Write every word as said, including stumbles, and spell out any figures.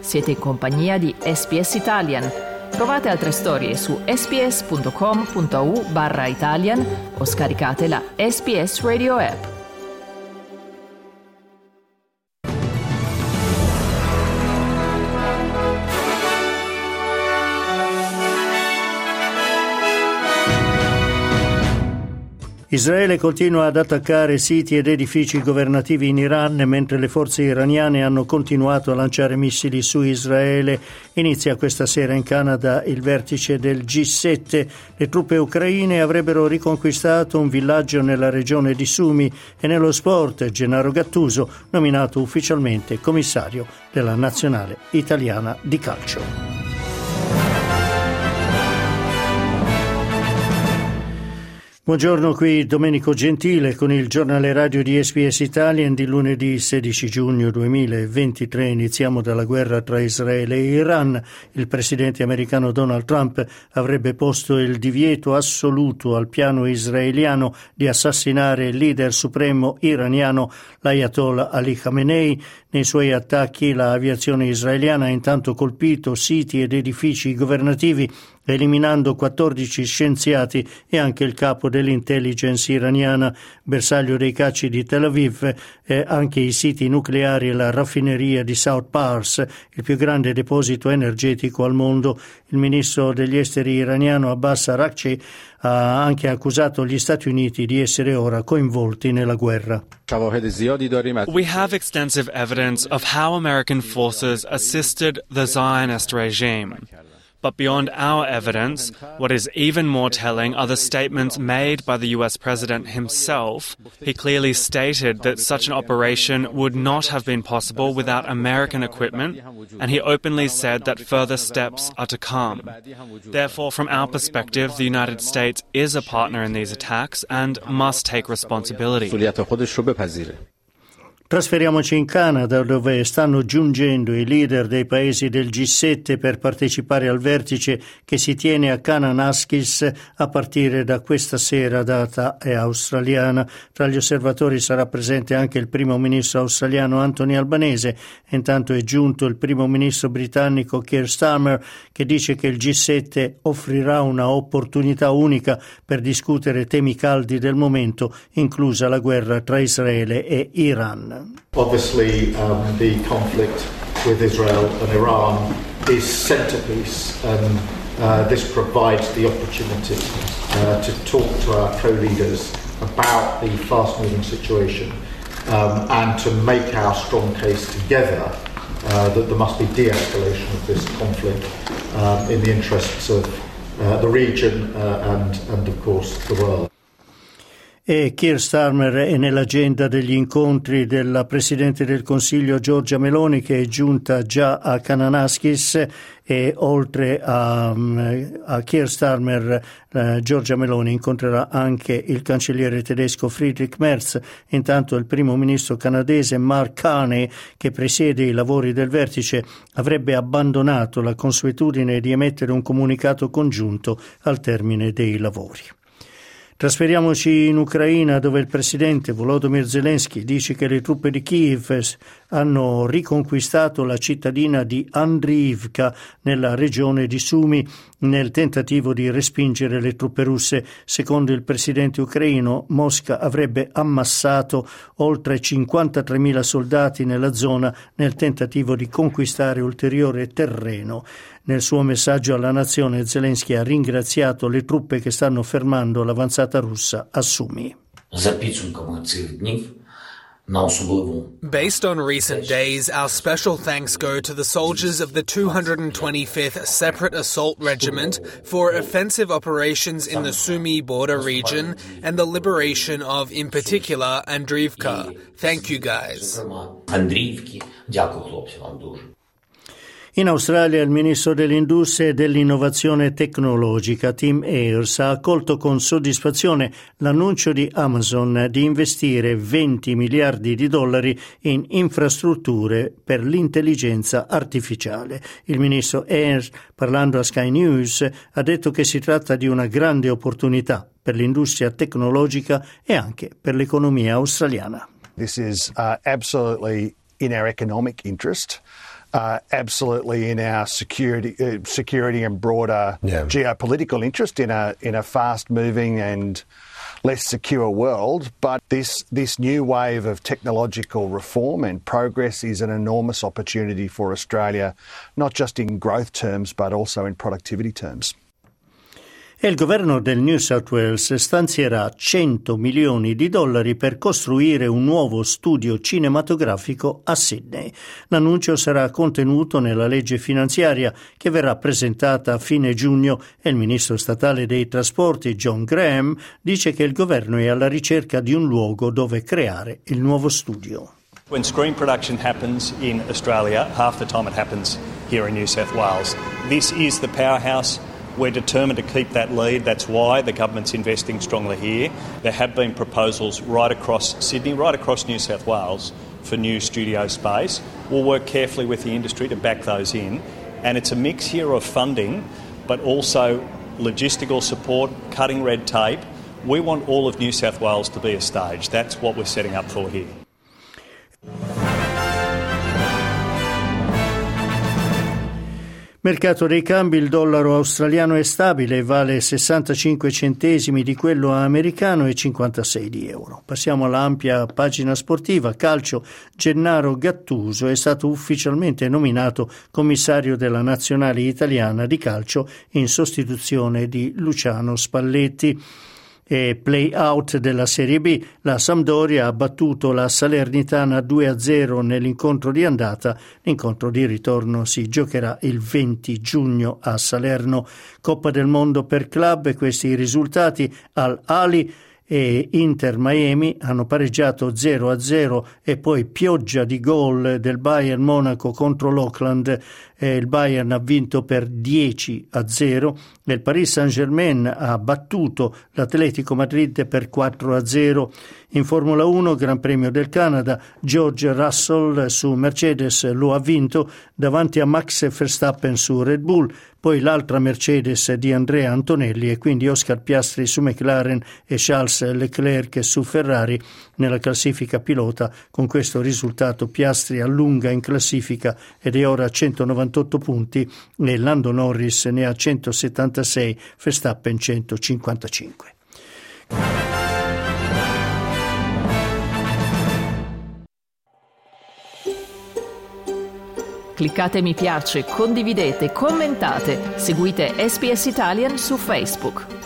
Siete in compagnia di S B S Italian. Trovate altre storie su sbs.com.au barra Italian o scaricate la S B S Radio app. Israele continua ad attaccare siti ed edifici governativi in Iran, mentre le forze iraniane hanno continuato a lanciare missili su Israele. Inizia questa sera in Canada il vertice del G sette. Le truppe ucraine avrebbero riconquistato un villaggio nella regione di Sumi e nello sport Gennaro Gattuso, nominato ufficialmente commissario della nazionale italiana di calcio. Buongiorno, qui Domenico Gentile con il giornale radio di S B S Italian di lunedì sedici giugno duemilaventitré. Iniziamo dalla guerra tra Israele e Iran. Il presidente americano Donald Trump avrebbe posto il divieto assoluto al piano israeliano di assassinare il leader supremo iraniano l'Ayatollah Ali Khamenei. Nei suoi attacchi l'aviazione israeliana ha intanto colpito siti ed edifici governativi, eliminando quattordici scienziati e anche il capo dell'intelligence iraniana, bersaglio dei cacci di Tel Aviv, e anche i siti nucleari e la raffineria di South Pars, il più grande deposito energetico al mondo. Il ministro degli esteri iraniano Abbas Araghchi ha anche accusato gli Stati Uniti di essere ora coinvolti nella guerra. We have extensive evidence of how American forces assisted the Zionist regime. But beyond our evidence, what is even more telling are the statements made by the U S President himself. He clearly stated that such an operation would not have been possible without American equipment, and he openly said that further steps are to come. Therefore, from our perspective, the United States is a partner in these attacks and must take responsibility. Trasferiamoci in Canada, dove stanno giungendo i leader dei paesi del G sette per partecipare al vertice che si tiene a Kananaskis a partire da questa sera, data è australiana. Tra gli osservatori sarà presente anche il primo ministro australiano Anthony Albanese. Intanto è giunto il primo ministro britannico Keir Starmer, che dice che il G sette offrirà una opportunità unica per discutere temi caldi del momento, inclusa la guerra tra Israele e Iran. Obviously, um, the conflict with Israel and Iran is centerpiece, and uh, this provides the opportunity uh, to talk to our co-leaders about the fast-moving situation um, and to make our strong case together uh, that there must be de-escalation of this conflict um, in the interests of uh, the region uh, and, and, of course, the world. E Keir Starmer è nell'agenda degli incontri della Presidente del Consiglio Giorgia Meloni, che è giunta già a Kananaskis, e oltre a, a Keir Starmer eh, Giorgia Meloni incontrerà anche il cancelliere tedesco Friedrich Merz. Intanto il primo ministro canadese Mark Carney, che presiede i lavori del vertice, avrebbe abbandonato la consuetudine di emettere un comunicato congiunto al termine dei lavori. Trasferiamoci in Ucraina, dove il presidente Volodymyr Zelensky dice che le truppe di Kiev hanno riconquistato la cittadina di Andriivka nella regione di Sumi nel tentativo di respingere le truppe russe. Secondo il presidente ucraino, Mosca avrebbe ammassato oltre cinquantatremila soldati nella zona nel tentativo di conquistare ulteriore terreno. Nel suo messaggio alla nazione, Zelensky ha ringraziato le truppe che stanno fermando l'avanzata russa a Sumi. Based on recent days, our special thanks go to the soldiers of the two hundred twenty-fifth Separate Assault Regiment for offensive operations in the Sumy border region and the liberation of, in particular, Andriivka. Thank you, guys. In Australia il ministro dell'Industria e dell'Innovazione Tecnologica Tim Ayres ha accolto con soddisfazione l'annuncio di Amazon di investire venti miliardi di dollari in infrastrutture per l'intelligenza artificiale. Il ministro Ayres, parlando a Sky News, ha detto che si tratta di una grande opportunità per l'industria tecnologica e anche per l'economia australiana. This is uh, absolutely in our economic interest. uh, absolutely in our security, uh, security and broader yeah. geopolitical interest in a in a fast-moving and less secure world. But this this new wave of technological reform and progress is an enormous opportunity for Australia, not just in growth terms, but also in productivity terms. E il governo del New South Wales stanzierà cento milioni di dollari per costruire un nuovo studio cinematografico a Sydney. L'annuncio sarà contenuto nella legge finanziaria che verrà presentata a fine giugno e il ministro statale dei trasporti John Graham dice che il governo è alla ricerca di un luogo dove creare il nuovo studio. When screen production happens in Australia, half the time it happens here in New South Wales. This is the powerhouse. We're determined to keep that lead. That's why the government's investing strongly here. There have been proposals right across Sydney, right across New South Wales for new studio space. We'll work carefully with the industry to back those in. And it's a mix here of funding, but also logistical support, cutting red tape. We want all of New South Wales to be a stage. That's what we're setting up for here. Mercato dei cambi, il dollaro australiano è stabile, vale sessantacinque centesimi di quello americano e cinquantasei di euro. Passiamo all'ampia pagina sportiva. Calcio, Gennaro Gattuso è stato ufficialmente nominato commissario della nazionale italiana di calcio in sostituzione di Luciano Spalletti. E play-out della Serie B, la Sampdoria ha battuto la Salernitana due a zero nell'incontro di andata. L'incontro di ritorno si giocherà il venti giugno a Salerno. Coppa del Mondo per club, questi i risultati: Al Ahly e Inter Miami hanno pareggiato zero a zero e poi pioggia di gol del Bayern Monaco contro l'Auckland. E il Bayern ha vinto per dieci a zero e il Paris Saint-Germain ha battuto l'Atletico Madrid per quattro a zero. In Formula uno, Gran Premio del Canada, George Russell su Mercedes lo ha vinto davanti a Max Verstappen su Red Bull, poi l'altra Mercedes di Andrea Antonelli e quindi Oscar Piastri su McLaren e Charles Leclerc su Ferrari. Nella classifica pilota, con questo risultato Piastri allunga in classifica ed è ora a centonovantotto punti e Lando Norris ne ha centosettantasei, Verstappen centocinquantacinque. Cliccate mi piace, condividete, commentate, seguite S B S Italian su Facebook.